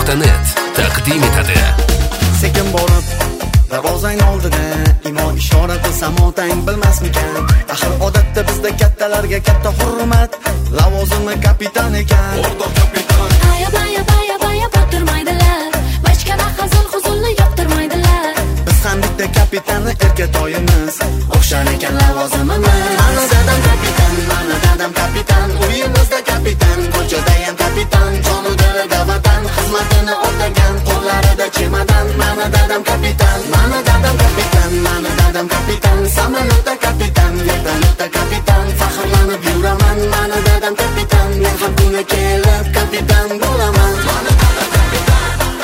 Aviasalon.net taqdim etadi. Sekin borib darvozang oldida imo ishora qilsam otang bilmasmikan? Axir odatda bizda kattalarga katta hurmat, lavozimi kapitan ekan. O'rtoq kapitan. Baya botirmaydilar. Boshqalar hazil huzulni yoqtirmaydilar. Biz ham bitta kapitanni erkatoyimiz, o'xshar ekan lavozimimiz. Mana dadam kapitan, mana dadam kapitan, uyimizda kapitan, ko'chada ham kapitan, jonu dilida vatan xizmatini o'tagan, qo'llarida chemadan. Mana dadam kapitan, mana dadam kapitan, mana dadam kapitan, samolyotda kapitan, vertolyotda kapitan, faxrlanib yuraman. Mana dadam kapitan, men ham kuni kelib kapitan bo'laman. Mana dadam kapitan.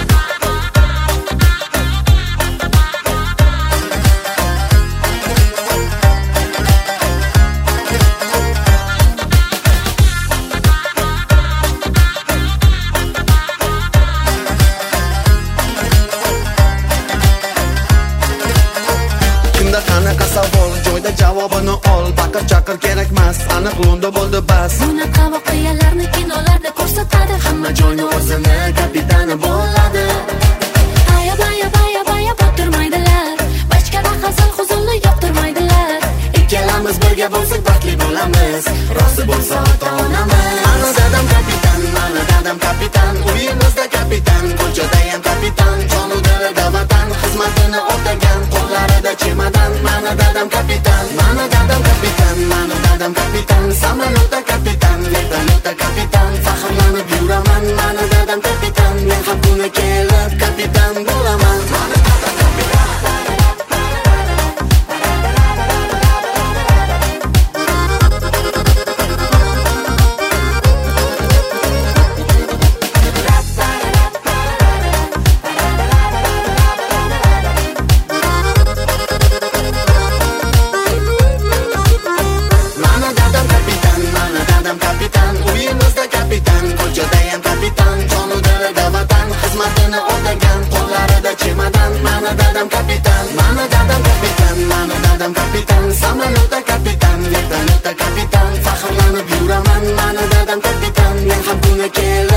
Qanaqa savol, joyda javobini ol. Baqir chaqir kerakmas, aniq lo'nda bo'ldi bas. Bunaqa voqealarni kinolarda ko'rsatadi. Hamma joyni o'zini kapitani bo'ladi. Baya botirmaydilar. Boshqalar hazil huzulni yoqtirmaydilar. Ikkalamiz birga bo'lsak baxtli bo'lamiz, rozi bo'lsa ota-onamiz. Mana dadam kapitan, mana dadam kapitan, uyimizda kapitan, ko'chada ham kapitan, jonu dilida vatan xizmatini o'tagan, qo'llarida chemadan. Mana dadam kapitan, mana dadam kapitan, mana dadam kapitan, samolyotda kapitan, vertolyotda kapitan, faxrlanib yuraman. Mana dadam kapitan, men ham kuni kelib kapitan bo'laman. Mana dadam kapitan. Kapitan, uyimizda kapitan, ko'chada ham kapitan, jonu dilida vatan xizmatini o'tagan, qo'llarida chemadan. Mana dadam kapitan, mana dadam kapitan, mana dadam kapitan, samolyotda kapitan, vertolyotda kapitan, faxrlanib yuraman. Mana dadam kapitan, men ham kuni kelib